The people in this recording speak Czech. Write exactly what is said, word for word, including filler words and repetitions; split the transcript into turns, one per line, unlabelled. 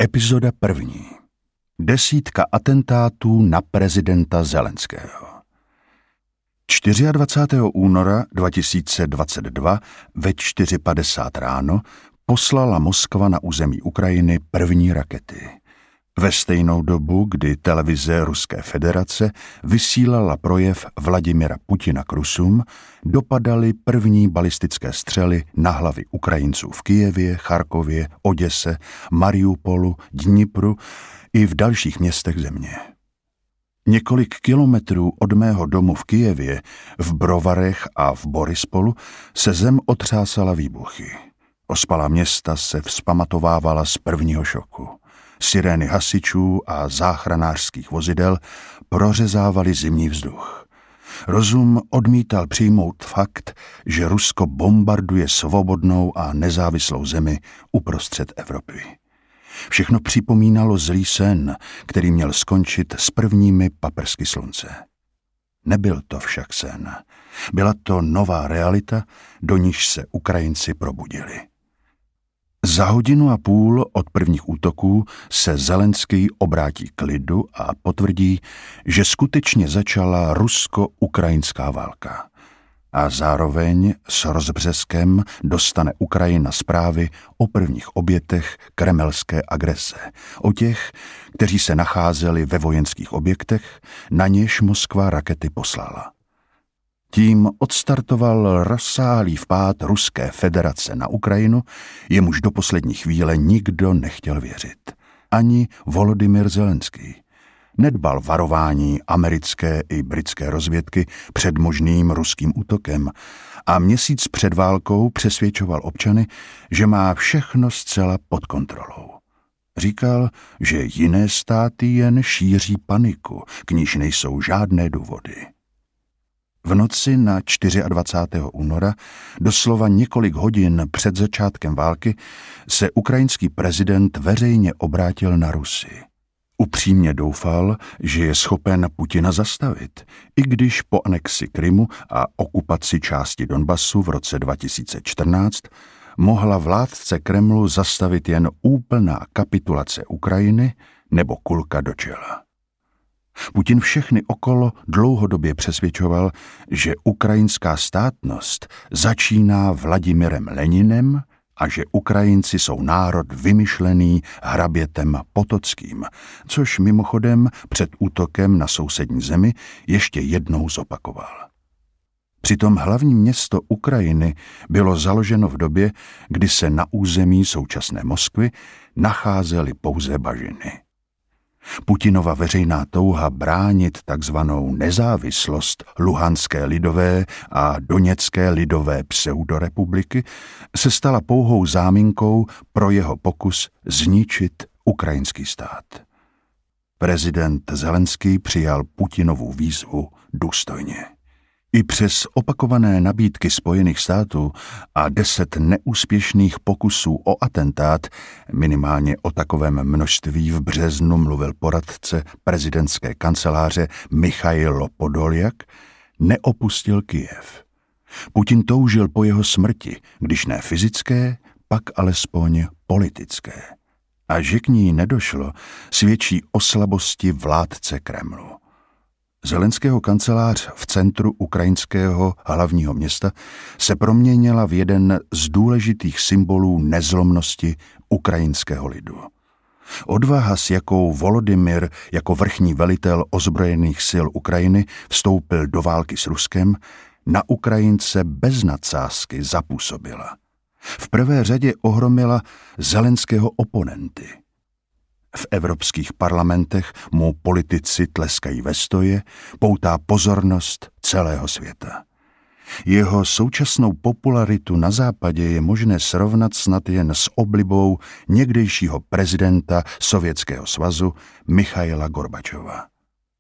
Epizoda první. Desítka atentátů na prezidenta Zelenského. dvacátého čtvrtého února dva tisíce dvacet dva ve čtyři padesát ráno poslala Moskva na území Ukrajiny první rakety. Ve stejnou dobu, kdy televize Ruské federace vysílala projev Vladimira Putina k Rusům, dopadaly první balistické střely na hlavy Ukrajinců v Kyjevě, Charkově, Oděse, Mariupolu, Dnipru i v dalších městech země. Několik kilometrů od mého domu v Kyjevě, v Brovarech a v Borispolu se zem otřásala výbuchy. Ospalá města se vzpamatovávala z prvního šoku. Sirény hasičů a záchranářských vozidel prořezávaly zimní vzduch. Rozum odmítal přijmout fakt, že Rusko bombarduje svobodnou a nezávislou zemi uprostřed Evropy. Všechno připomínalo zlý sen, který měl skončit s prvními paprsky slunce. Nebyl to však sen. Byla to nová realita, do níž se Ukrajinci probudili. Za hodinu a půl od prvních útoků se Zelenský obrátí k lidu a potvrdí, že skutečně začala rusko-ukrajinská válka. A zároveň s rozbřeskem dostane Ukrajina zprávy o prvních obětech kremelské agrese, o těch, kteří se nacházeli ve vojenských objektech, na něž Moskva rakety poslala. Tím odstartoval rozsáhlý vpád Ruské federace na Ukrajinu, jemuž do poslední chvíle nikdo nechtěl věřit. Ani Volodymyr Zelenský. Nedbal varování americké i britské rozvědky před možným ruským útokem a měsíc před válkou přesvědčoval občany, že má všechno zcela pod kontrolou. Říkal, že jiné státy jen šíří paniku, k níž nejsou žádné důvody. V noci na dvacátého čtvrtého února, doslova několik hodin před začátkem války, se ukrajinský prezident veřejně obrátil na Rusy. Upřímně doufal, že je schopen Putina zastavit, i když po anexi Krymu a okupaci části Donbasu v roce dva tisíce čtrnáct mohla vládce Kremlu zastavit jen úplná kapitulace Ukrajiny nebo kulka do čela. Putin všechny okolo dlouhodobě přesvědčoval, že ukrajinská státnost začíná Vladimirem Leninem a že Ukrajinci jsou národ vymyšlený hrabětem Potockým, což mimochodem před útokem na sousední zemi ještě jednou zopakoval. Přitom hlavní město Ukrajiny bylo založeno v době, kdy se na území současné Moskvy nacházely pouze bažiny. Putinova veřejná touha bránit takzvanou nezávislost Luhanské lidové a Doněcké lidové pseudorepubliky se stala pouhou záminkou pro jeho pokus zničit ukrajinský stát. Prezident Zelenský přijal Putinovu výzvu důstojně. I přes opakované nabídky Spojených států a deset neúspěšných pokusů o atentát, minimálně o takovém množství v březnu mluvil poradce prezidentské kanceláře Michailo Podoljak, neopustil Kyjev. Putin toužil po jeho smrti, když ne fyzické, pak alespoň politické. A že k ní nedošlo, svědčí o slabosti vládce Kremlu. Zelenského kancelář v centru ukrajinského hlavního města se proměnila v jeden z důležitých symbolů nezlomnosti ukrajinského lidu. Odvaha, s jakou Volodymyr jako vrchní velitel ozbrojených sil Ukrajiny vstoupil do války s Ruskem, na Ukrajince bez nadsázky zapůsobila. V prvé řadě ohromila Zelenského oponenty. V evropských parlamentech mu politici tleskají ve stoje, poutá pozornost celého světa. Jeho současnou popularitu na západě je možné srovnat snad jen s oblibou někdejšího prezidenta Sovětského svazu Michaila Gorbačova.